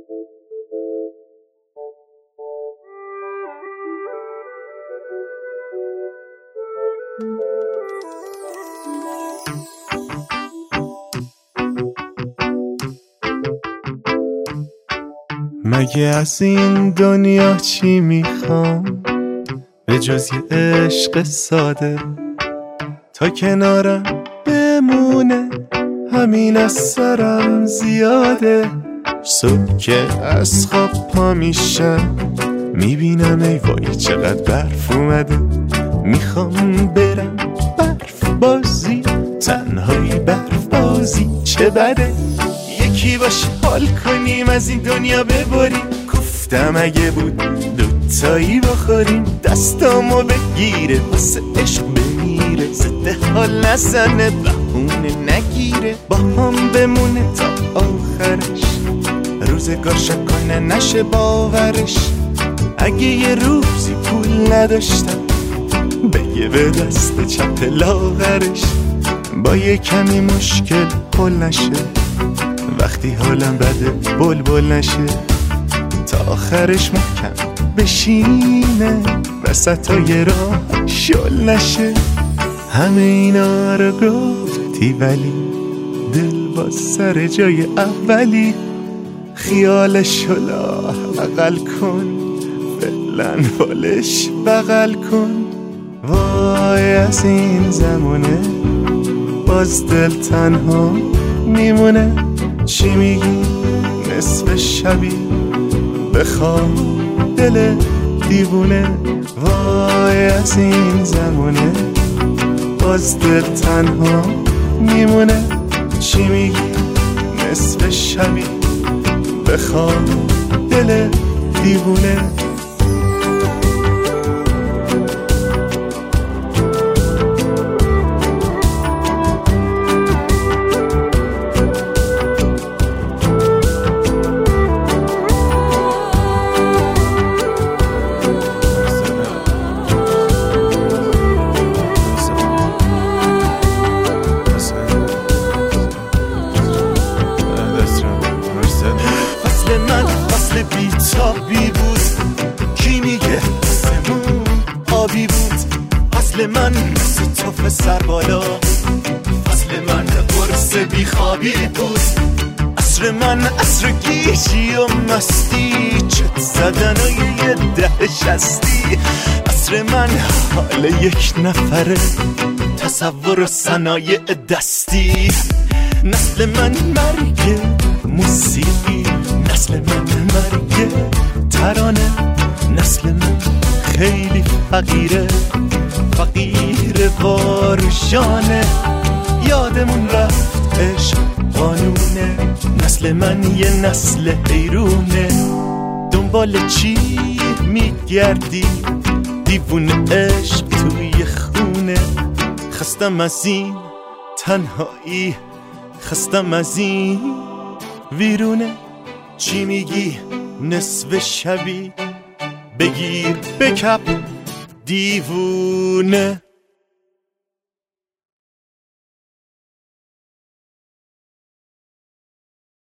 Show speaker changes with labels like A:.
A: مگه از این دنیا چی میخوام به جز یه عشق ساده، تا کنارم بمونه همین از سرم زیاده. صبح که از خواب پا میشم میبینم ای وای چقدر برف اومده. میخوام برم برف بازی، تنهایی برف بازی چه بده. یکی باشه حال کنیم از این دنیا ببریم، گفتم اگه بود دوتایی بخوریم. دستامو بگیره واسه عشق بمیره، زده حال نزنه بهونه نگیره. با هم بمونه تا آخرش، روزگار شکنه نشه باورش. اگه یه روزی پول نداشتم بگه به دست چپ لاغرش. با یه کمی مشکل حل نشه، وقتی حالم بده بلبل نشه. تا آخرش محکم بشینه، وسطای راه شل نشه. همه اینا رو گفتی ولی دل با سر جای اولی. خیالش لاح بغل کن، فعلا بالش بغل کن. وای از این زمونه باز دل تنها میمونه. چی میگی نصف شبی بخواب دل دیوونه. وای از این زمونه باز دل تنها میمونه. چی میگی نصف شبی بخواب دل دیوونه. بیتابی بود، کی میگه سمون آبی بود. فصل من مثل توف سر بالا، فصل من قرص بیخوابی بود. عصر من عصر گیجی و مستی، چت زدن و یه ده شستی. عصر من حال یک نفره، تصور و صنایع دستی. نسل من مرگ موسیقی، نسل من مرگ ترانه. نسل من خیلی فقیره، فقیر واروشانه. یادمون رفت عشق قانونه، نسل من یه نسل حیرونه. دنبال چی میگردی دیوونه عشق توی خونه. خستم از این تنهایی، خستم از این ویرونه. چی میگی نصف شبی بگیر بکپ دیوونه.